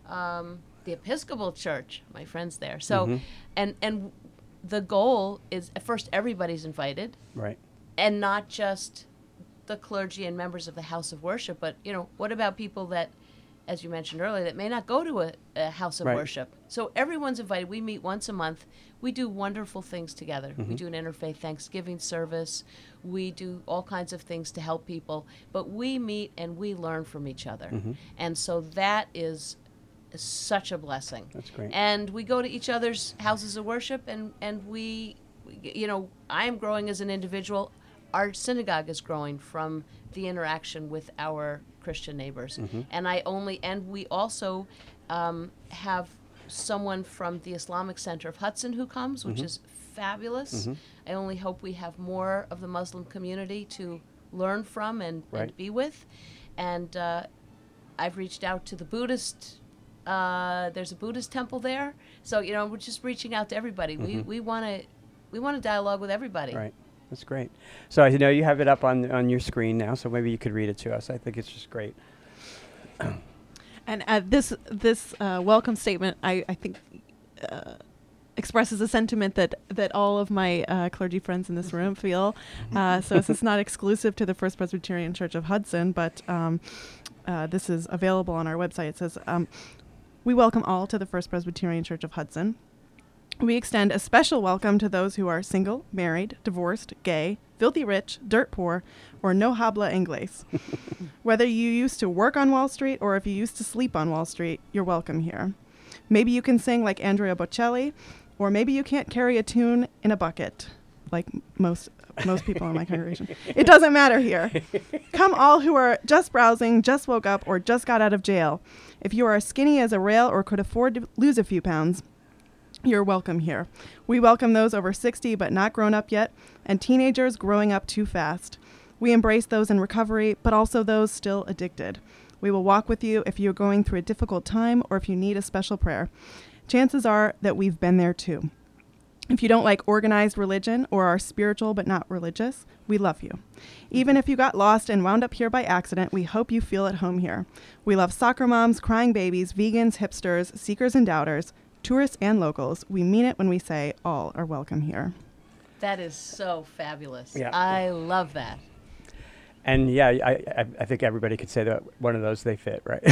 Um, the Episcopal Church, my friends there. So, Mhm. and and the goal is at first everybody's invited, Right. and not just the clergy and members of the house of worship, but you know, what about people that, as you mentioned earlier, that may not go to a, a house of Right. worship? So everyone's invited. We meet once a month. We do wonderful things together. We do an interfaith Thanksgiving service. We do all kinds of things to help people. But we meet and we learn from each other. And so that is such a blessing. That's great. And we go to each other's houses of worship, and, and we, you know, I am growing as an individual. Our synagogue is growing from the interaction with our Christian neighbors. And I only, and we also um, have someone from the Islamic Center of Hudson who comes, which is fabulous. I only hope we have more of the Muslim community to learn from and, Right. and be with. And uh, I've reached out to the Buddhist. Uh, there's a Buddhist temple there, so you know we're just reaching out to everybody. We we want to we want to dialogue with everybody. Right. That's great. So I know you have it up on on your screen now, so maybe you could read it to us. I think it's just great. And uh, this this uh, welcome statement, I, I think, uh, expresses a sentiment that that all of my uh, clergy friends in this room feel. Uh, so this is not exclusive to the First Presbyterian Church of Hudson, but um, uh, this is available on our website. It says, um, "We welcome all to the First Presbyterian Church of Hudson. We extend a special welcome to those who are single, married, divorced, gay, filthy rich, dirt poor, or no habla inglés. Whether you used to work on Wall Street or if you used to sleep on Wall Street, you're welcome here. Maybe you can sing like Andrea Bocelli, or maybe you can't carry a tune in a bucket, like m- most most people in my congregation. It doesn't matter here. Come all who are just browsing, just woke up, or just got out of jail. If you are as skinny as a rail or could afford to lose a few pounds, you're welcome here. We welcome those over sixty but not grown up yet, and teenagers growing up too fast. We embrace those in recovery, but also those still addicted. We will walk with you if you're going through a difficult time or if you need a special prayer. Chances are that we've been there too. If you don't like organized religion or are spiritual but not religious, we love you. Even if you got lost and wound up here by accident, we hope you feel at home here. We love soccer moms, crying babies, vegans, hipsters, seekers and doubters, tourists and locals. We mean it when we say all are welcome here." That is so fabulous. Yeah. I love that. And yeah, I, I, I think everybody could say that one of those they fit, right?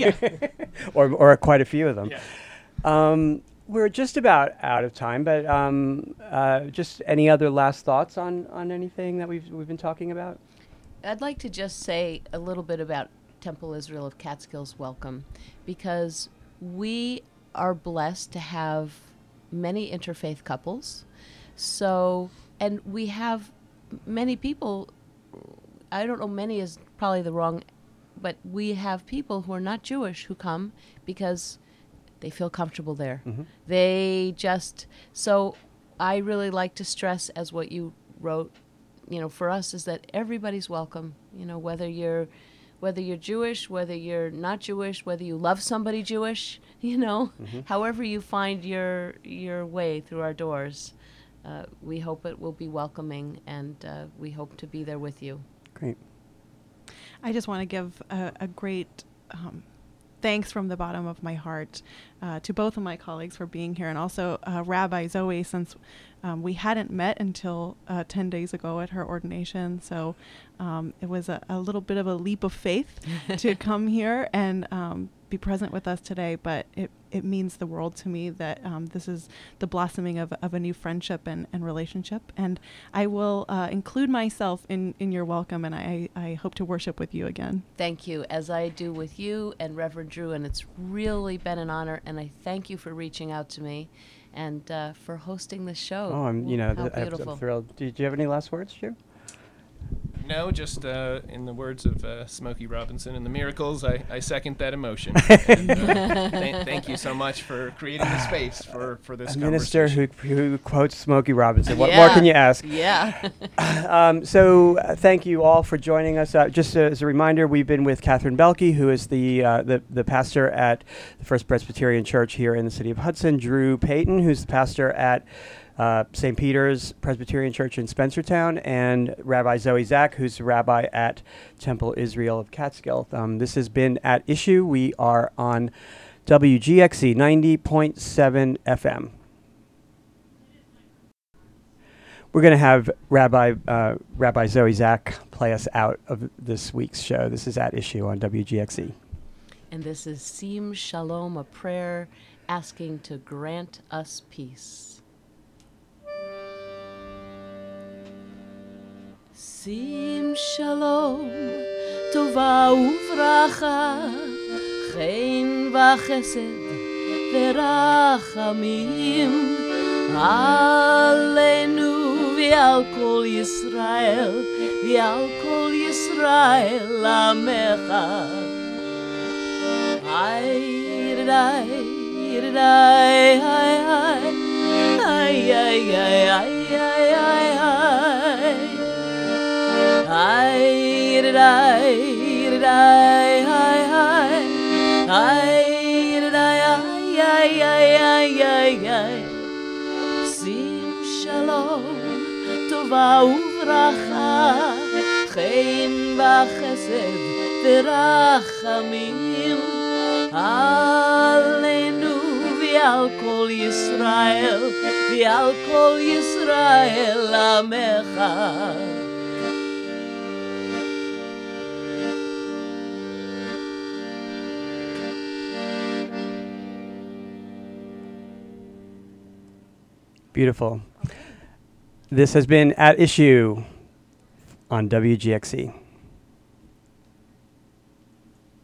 or or quite a few of them. Yeah. Um, we're just about out of time, but um, uh, just any other last thoughts on, on anything that we've we've been talking about? I'd like to just say a little bit about Temple Israel of Catskills Welcome, because we are blessed to have many interfaith couples. So, and we have many people, I don't know, many is probably the wrong, but we have people who are not Jewish who come because they feel comfortable there. Mm-hmm. They just, so I really like to stress, as what you wrote, you know, for us, is that everybody's welcome, you know, whether you're whether you're Jewish, whether you're not Jewish, whether you love somebody Jewish, you know, Mm-hmm. however you find your your way through our doors, uh, we hope it will be welcoming, and uh, we hope to be there with you. Great. I just want to give a, a great um, thanks from the bottom of my heart uh, to both of my colleagues for being here, and also uh, Rabbi Zoe, since um, we hadn't met until uh, ten days ago at her ordination. So um, it was a, a little bit of a leap of faith to come here and um, be present with us today. But it, it means the world to me that um, this is the blossoming of, of a new friendship and, and relationship. And I will uh, include myself in, in your welcome, and I, I hope to worship with you again. Thank you, as I do with you and Reverend Drew, and it's really been an honor, and I thank you for reaching out to me and uh, for hosting the show. Oh, I'm, you know, How th- I'm- beautiful. I'm thrilled. Do, do you have any last words, Drew? No, just uh, in the words of uh, Smokey Robinson and the Miracles, I, I second that emotion. and, uh, th- thank you so much for creating the space for, for this A minister who, conversation. who quotes Smokey Robinson. What more Yeah. can you ask? Yeah. Um, so uh, thank you all for joining us. Uh, just uh, as a reminder, we've been with Catherine Belke, who is the, uh, the the pastor at the First Presbyterian Church here in the city of Hudson. Drew Payton, who's the pastor at uh, Saint Peter's Presbyterian Church in Spencertown, and Rabbi Zoe Zach, who's the rabbi at Temple Israel of Catskill. Um, this has been At Issue. We are on W G X E ninety point seven F M. We're going to have Rabbi uh, Rabbi Zoe Zach play us out of this week's show. This is At Issue on W G X E. And this is Sim Shalom, a prayer asking to grant us peace. Sim Shalom, Tova uvracha, Chen v'chesed v'rachamim, Aleinu v'al kol Yisrael, v'al kol Yisrael amecha. Ay, yirdai, yirdai, ay, ay, ay, ay, ay, ay, ay, ay, ay. Ay, yirdai, yirdai, ay, ay, ay, yirdai, ay, ay, ay, ay, ay, ay. Sim shalom, tova uvracha, chen v'chesed v'rachamim, Aleinu v'al ועל כל ישראל, ועל כל ישראל עמך. Beautiful. This has been At Issue on W G X E.